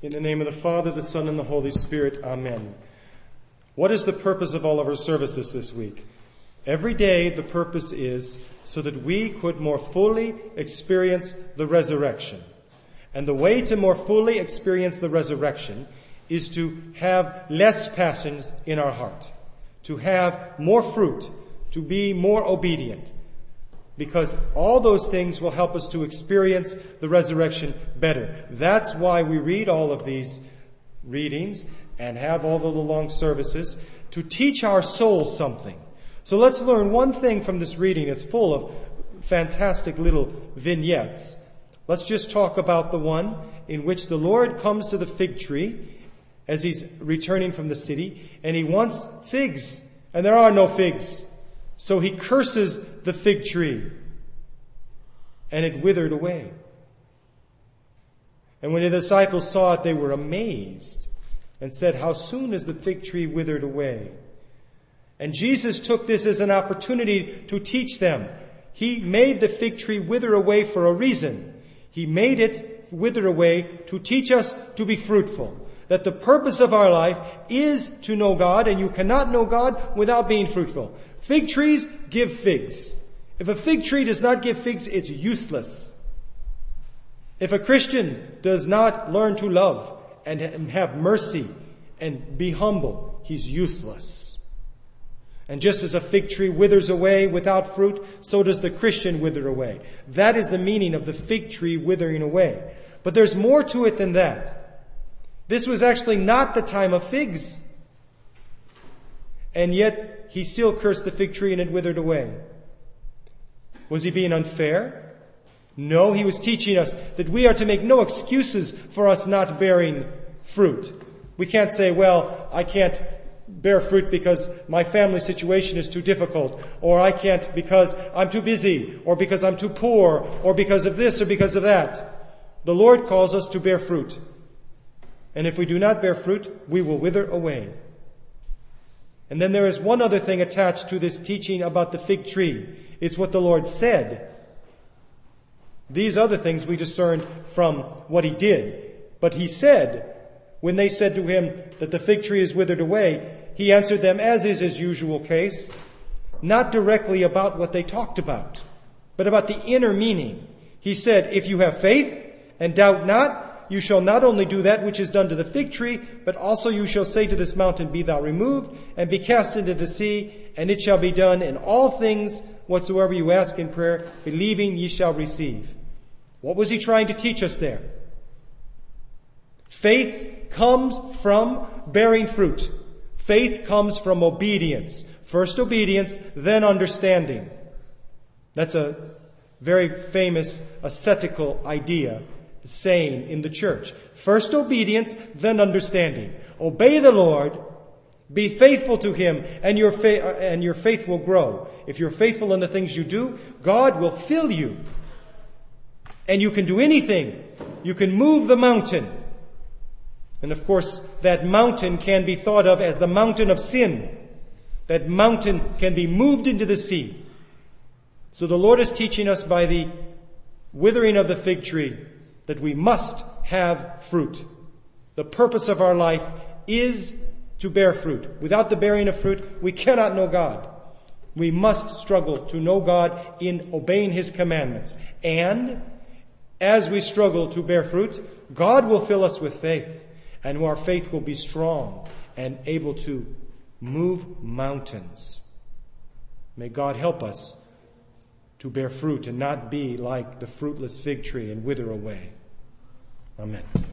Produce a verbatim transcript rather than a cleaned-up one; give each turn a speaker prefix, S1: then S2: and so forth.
S1: In the name of the Father, the Son, and the Holy Spirit, amen. What is the purpose of all of our services this week? Every day the purpose is so that we could more fully experience the resurrection. And the way to more fully experience the resurrection is to have less passions in our heart, to have more fruit, to be more obedient. Because all those things will help us to experience the resurrection better. That's why we read all of these readings and have all of the long services, to teach our souls something. So let's learn one thing from this reading. It's full of fantastic little vignettes. Let's just talk about the one in which the Lord comes to the fig tree as he's returning from the city, and he wants figs, and there are no figs. So he curses the fig tree, and it withered away. And when the disciples saw it, they were amazed and said, "How soon is the fig tree withered away?" And Jesus took this as an opportunity to teach them. He made the fig tree wither away for a reason. He made it wither away to teach us to be fruitful. That the purpose of our life is to know God, and you cannot know God without being fruitful. Fig trees give figs. If a fig tree does not give figs, it's useless. If a Christian does not learn to love and have mercy and be humble, he's useless. And just as a fig tree withers away without fruit, so does the Christian wither away. That is the meaning of the fig tree withering away. But there's more to it than that. This was actually not the time of figs. And yet, he still cursed the fig tree and it withered away. Was he being unfair? No, he was teaching us that we are to make no excuses for us not bearing fruit. We can't say, well, I can't bear fruit because my family situation is too difficult, or I can't because I'm too busy, or because I'm too poor, or because of this or because of that. The Lord calls us to bear fruit. And if we do not bear fruit, we will wither away. And then there is one other thing attached to this teaching about the fig tree. It's what the Lord said. These other things we discerned from what he did. But he said, when they said to him that the fig tree is withered away, he answered them, as is his usual case, not directly about what they talked about, but about the inner meaning. He said, if you have faith and doubt not, you shall not only do that which is done to the fig tree, but also you shall say to this mountain, be thou removed, and be cast into the sea, and it shall be done in all things whatsoever you ask in prayer, believing ye shall receive. What was he trying to teach us there? Faith comes from bearing fruit. Faith comes from obedience. First obedience, then understanding. That's a very famous ascetical idea. Saying in the church. First obedience, then understanding. Obey the Lord, be faithful to him, and your, fa- and your faith will grow. If you're faithful in the things you do, God will fill you. And you can do anything. You can move the mountain. And of course, that mountain can be thought of as the mountain of sin. That mountain can be moved into the sea. So the Lord is teaching us by the withering of the fig tree that we must have fruit. The purpose of our life is to bear fruit. Without the bearing of fruit, we cannot know God. We must struggle to know God in obeying his commandments. And as we struggle to bear fruit, God will fill us with faith, and our faith will be strong and able to move mountains. May God help us to bear fruit and not be like the fruitless fig tree and wither away. Amen.